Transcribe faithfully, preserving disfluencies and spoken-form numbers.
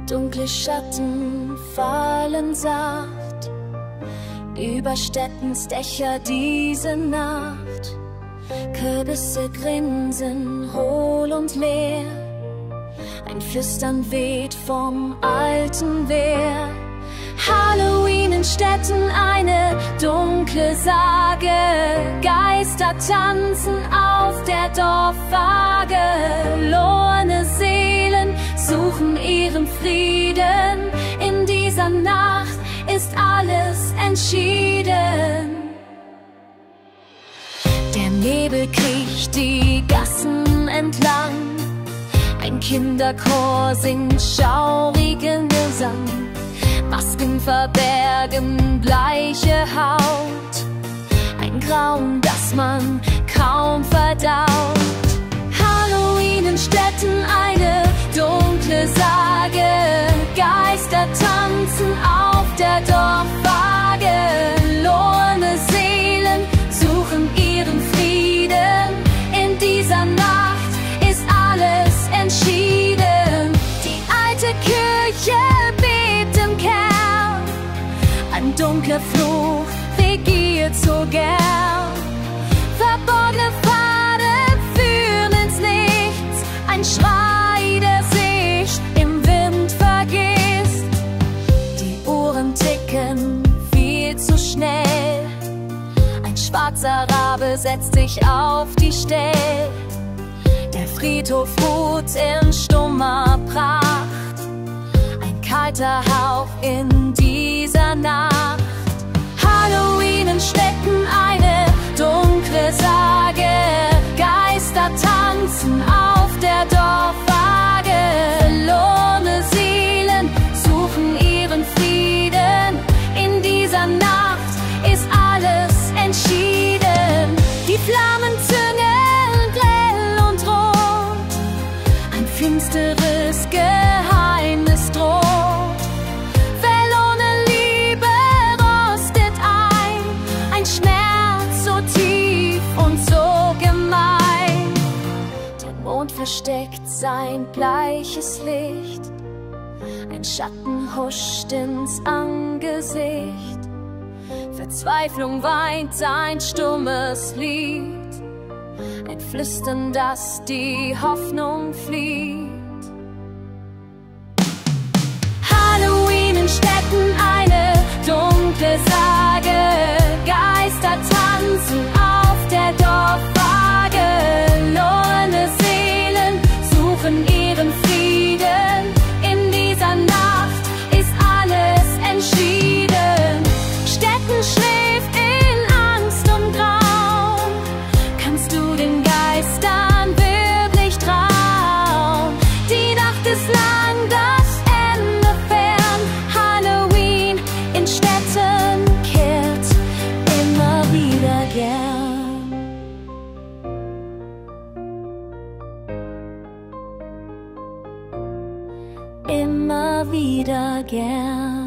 Dunkle Schatten fallen sacht über Städtens Dächer diese Nacht. Kürbisse grinsen hohl und leer, ein Flüstern weht vom alten Wehr. Halloween in Städten, eine dunkle Sage. Geister tanzen auf der Dorfwaage. Lorne Seelen suchen ihren Frieden. In dieser Nacht ist alles entschieden. Der Nebel kriecht die Gassen entlang. Ein Kinderchor singt schaurigen Gesang. Masken verbergen bleiche Haut, ein Grauen, das man kaum verdaut. Halloween in Städten, eine dunkle Sage. Geister tanzen auf der Dorfwaage. Lorne Seelen suchen ihren Frieden. In dieser Nacht ist alles entschieden. Die alte Kirche ein dunkler Fluch regiert so gern. Verborgene Pfade führen ins Nichts. Ein Schrei, der sich im Wind vergisst. Die Uhren ticken viel zu schnell. Ein schwarzer Rabe setzt sich auf die Stell. Der Friedhof ruht in stummer Pracht. Kalter Hauch in dieser Nacht. Halloween in Städten, eine dunkle Sage. Geister tanzen auf der Dorfwaage. Verlorene Seelen suchen ihren Frieden. In dieser Nacht ist alles entschieden. Die Flammen züngeln grell und rot. Ein finsteres Geheimnis droht. Versteckt sein bleiches Licht, ein Schatten huscht ins Angesicht. Verzweiflung weint sein stummes Lied, ein Flüstern, das die Hoffnung flieht. Halloween in Städten, eine dunkle Sage. Geister tanzen auf der Dorfwaage. Lorne Seelen suchen ihren Frieden. In dieser Nacht ist alles entschieden. Städten schläft in Angst und Grauen. Kannst du den Geistern wirklich trauen? Die Nacht ist lang, das Ende fern. Halloween in Städten kehrt immer wieder gern. Immer wieder gern.